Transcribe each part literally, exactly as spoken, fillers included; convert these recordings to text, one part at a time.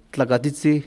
tlacatitzi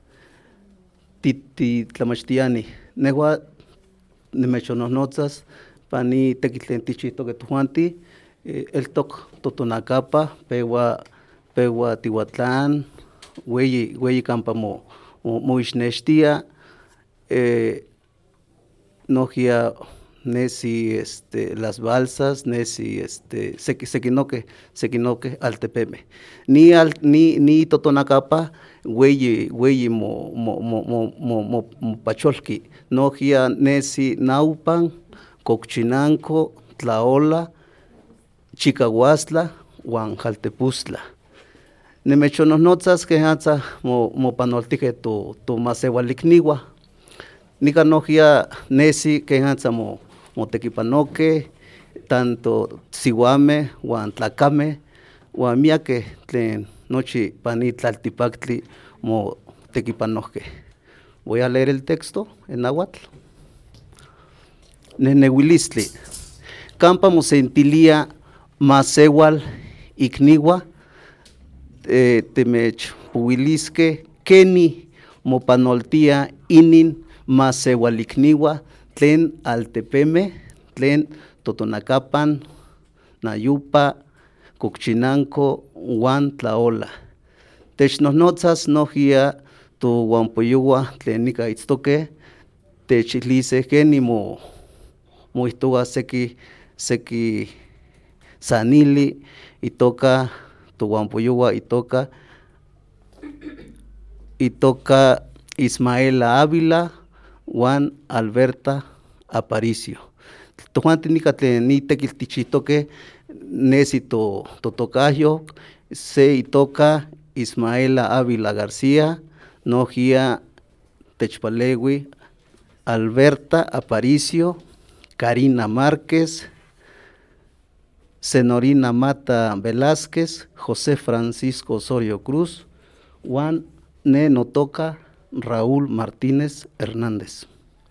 titi tlamachtiani. Newa nimechonohnotzas pani tequitlen tichihtoque tojuanti, el toc totonacapa, pewa pewa Tihuatlán, weyi weyi campa mo moixnextia, eh, nohia nesi este las balsas, nesi este seki sekinoque sekinoque altepeme. Ni al ni ni totonacapa weyi weyi mo mo mo mo mo mo mo pacholki, nohia nesi Naupan, Cochinanco, Tlaola, Chicahuastla, huan Jaltepustla. Nimechonohnotzas kehatza mo mopanoltihque to tomaseualikniuan. Nika nohia nesi kehatza mo motekipanoqueh, tanto siuameh huan tlacameh, huan miakeh tlen nochi pani tlaltipaktli motekipanohqueh. Voy a leer el texto en náhuatl. Nehneuilistli. Campa mosentilia maseual ikniuan, eh, temechpuilisqueh keni mopanoltia inin maseualikniuan tlen altepemeh, tlen Totonacapan, Nayupa, Cochinanco huan Tlaola. Technohnotzas nohia tohuanpoyouan tlen nika itztoqueh, techilise keni mo moihtoua seki seki sanili itoka tohuanpoyouan itoka itoka Ismaela Ávila huan Alberta Aparicio. Tojuantin nika tlen nitekitl tichihtoqueh nesi to totocayo, se itoka Ismaela Ávila García, nohia techpaleui Alberta Aparicio, Karina Márquez, Senorina Mata Velázquez, José Francisco Osorio Cruz, huan ne notoka Raúl Martínez Hernández.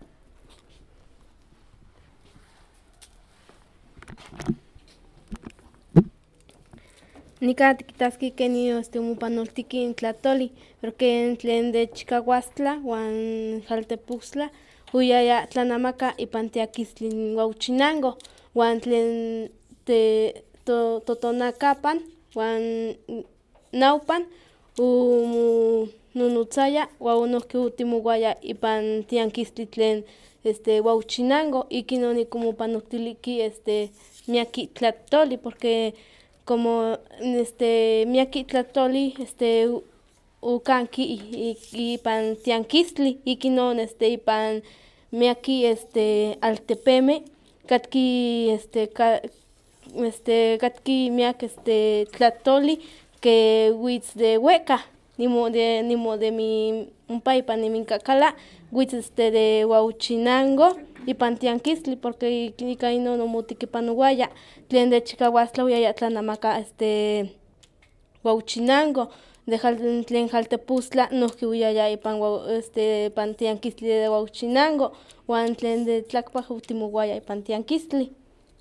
Nika tikitaski keni este mopanoltiki in tlatoli, porque tlen de Chicahuastla huan Jaltepustla huyaya tlanamaka ipan tiakistli Huauchinango, huan tlen te to, Totonacapan huan Naupan umononotzaya huan nohki otimouaya ipan tiankisti tlen este Huauchinango, ikin onikonmopanoltiliki este miaki tlatoli, porque como este miaki tlatoli este okanki ipan tiankistli, ikin non este ipan miaki este altepemeh katki este ka, este katki miak este tlatoli que witz de wehka, nimo de nimo de mi ompa ipan niminkakala witz este de Huauchinango ipan tiankistli, porque ika inon omotekipanouaya, tlen de Chicahuastla oyaya tlanamaka este Huauchinango, de jal tlen Jaltepustla nohki oyaya ipan este ipan tiankistli de Huauchinango, huan tlen de Tlakpak otimouaya ipan tiankistli.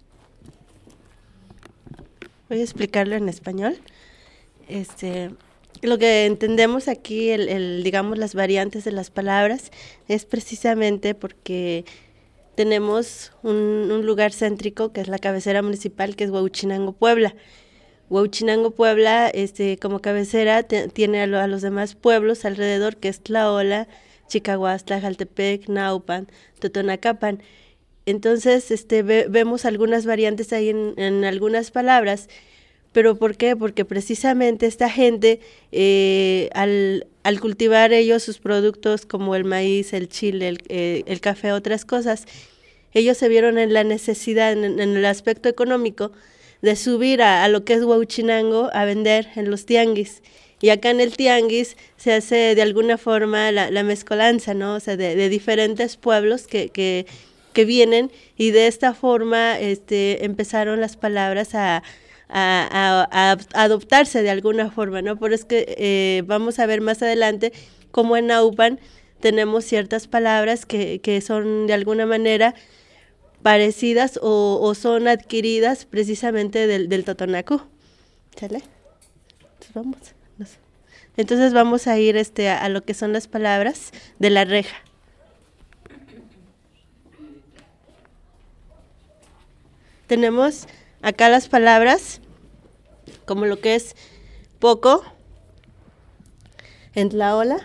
Voy a explicarlo en español. Este, lo que entendemos aquí, el, el, digamos, las variantes de las palabras, es precisamente porque tenemos un, un lugar céntrico que es la cabecera municipal, que es Huauchinango, Puebla. Huauchinango, Puebla, este, como cabecera te, tiene a, lo, a los demás pueblos alrededor, que es Tlaola, Chicahuastla, Jaltepec, Naupan, Totonacapan. Entonces, este, ve, vemos algunas variantes ahí en, en algunas palabras. ¿Pero por qué? Porque precisamente esta gente, eh, al, al cultivar ellos sus productos como el maíz, el chile, el, eh, el café, otras cosas, ellos se vieron en la necesidad, en, en el aspecto económico, de subir a, a lo que es Huauchinango a vender en los tianguis. Y acá en el tianguis se hace de alguna forma la, la mezcolanza, ¿no? O sea, de, de diferentes pueblos que, que, que vienen, y de esta forma este, empezaron las palabras a... A, a, a adoptarse de alguna forma, ¿no? Por eso es que eh, vamos a ver más adelante cómo en Naupan tenemos ciertas palabras que, que son de alguna manera parecidas o, o son adquiridas precisamente del, del Totonacu. ¿Sale? Entonces vamos. No sé. Entonces vamos a ir este, a, a lo que son las palabras de la reja. Tenemos acá las palabras como lo que es poco, en Tlaola.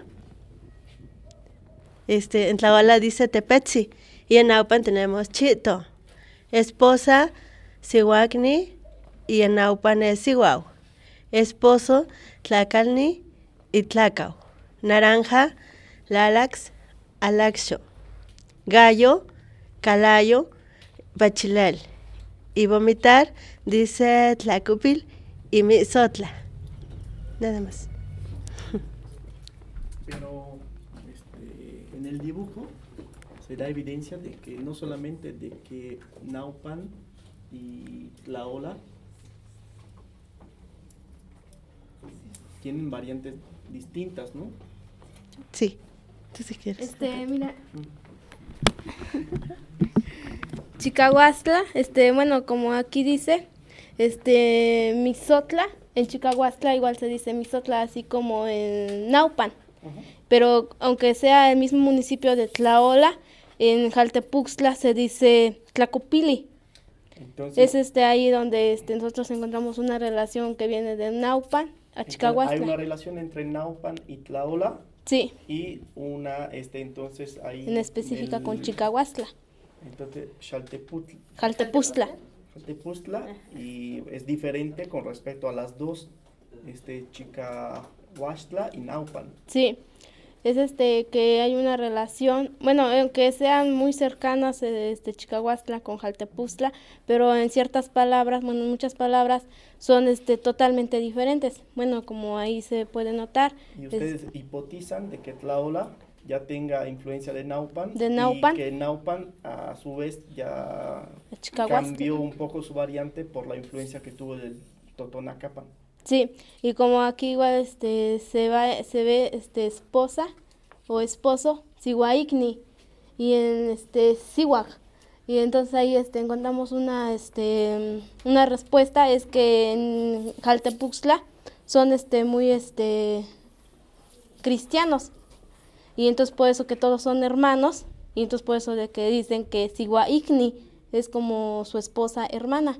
Este, en Tlaola dice tepetzi, y en Naupan tenemos chito, esposa, sihuacni, y en Naupan es sihuau, esposo, tlacalni y tlacau, naranja, lalax, alaxo, gallo, calayo, bachilel, y vomitar dice tlacupil y misotla. Nada más. Pero este, en el dibujo se da evidencia de que no solamente de que Naupan y Tlaola tienen variantes distintas, ¿no? Sí, tú si quieres. Este, mira. Chicahuastla, este, bueno, como aquí dice, este, Mixotla, en Chicahuastla igual se dice Mixotla, así como en Naupan. Uh-huh. Pero aunque sea el mismo municipio de Tlaola, en Jaltepuxtla se dice Tlacupili. Entonces, es este ahí donde este, nosotros encontramos una relación que viene de Naupan a Chicahuastla. Hay una relación entre Naupan y Tlaola. Sí. Y una, este, entonces ahí. En específica el, con Chicahuastla. Entonces, Xalteputl, Jaltepuztla. Jaltepuztla, y es diferente con respecto a las dos, este, Chicahuastla y Naupan. Sí, es este que hay una relación, bueno, aunque sean muy cercanas este Chicahuastla con Jaltepuztla, pero en ciertas palabras, bueno, en muchas palabras son este totalmente diferentes. Bueno, como ahí se puede notar. Y ustedes es, hipotizan de que Tlaola ya tenga influencia de Naupan, de Naupan, y que Naupan a su vez ya cambió un poco su variante por la influencia que tuvo del Totonacapan. Sí, y como aquí igual este se va se ve este esposa o esposo Sihuaicni y en este Sihuac, y entonces ahí este encontramos una este una respuesta, es que en Jaltepuxtla son este muy este cristianos. Y entonces por eso que todos son hermanos, y entonces por eso de que dicen que Sihuaicni es como su esposa hermana.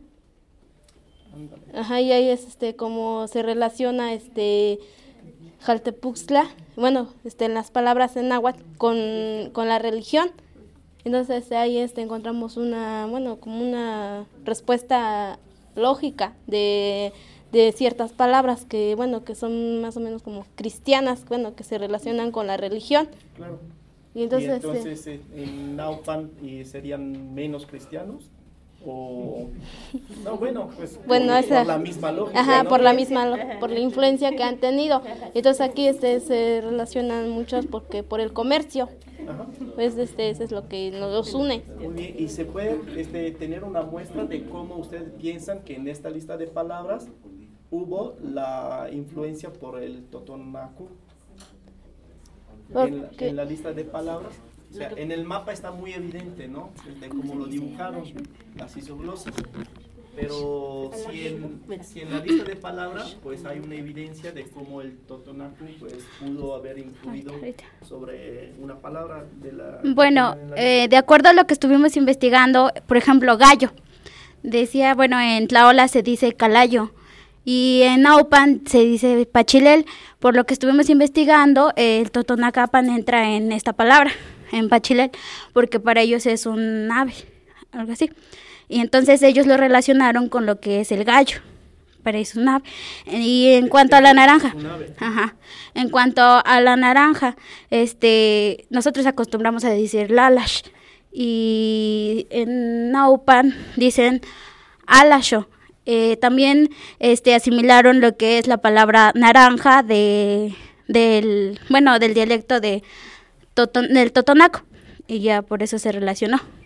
Ajá, y ahí es este como se relaciona este Jaltepuxtla, bueno, este en las palabras en náhuatl con, con la religión. Entonces ahí este encontramos una, bueno, como una respuesta lógica de de ciertas palabras que, bueno, que son más o menos como cristianas, bueno, que se relacionan con la religión. Claro. Y entonces, ¿Y entonces eh, en Naupan eh, serían menos cristianos? O no, bueno, pues bueno, por, esa, por la misma lógica, ajá, ¿no? por la misma, por la influencia que han tenido. Entonces aquí este se relacionan muchos porque por el comercio. Ajá. Pues este, eso es lo que nos une. Muy bien, y se puede este, tener una muestra de cómo ustedes piensan que en esta lista de palabras hubo la influencia por el Totonacu. En la, en la lista de palabras, o sea, en el mapa está muy evidente, ¿no? De cómo lo dibujaron, las isoglosas. Pero si en, si en la lista de palabras, pues hay una evidencia de cómo el Totonacu pues pudo haber influido sobre una palabra de la... Bueno, eh, de acuerdo a lo que estuvimos investigando, por ejemplo, gallo. Decía, bueno, en Tlaola se dice calayo y en Naupan se dice pachilel. Por lo que estuvimos investigando, eh, el Totonacapan entra en esta palabra, en pachilel, porque para ellos es un ave, algo así. Y entonces ellos lo relacionaron con lo que es el gallo, para eso es un ave. Y en cuanto a la naranja, ajá, en cuanto a la naranja, este, nosotros acostumbramos a decir lalash, y en Naupan dicen alasho. Eh, también este, asimilaron lo que es la palabra naranja de del bueno del dialecto de Toton, del Totonaco, y ya por eso se relacionó.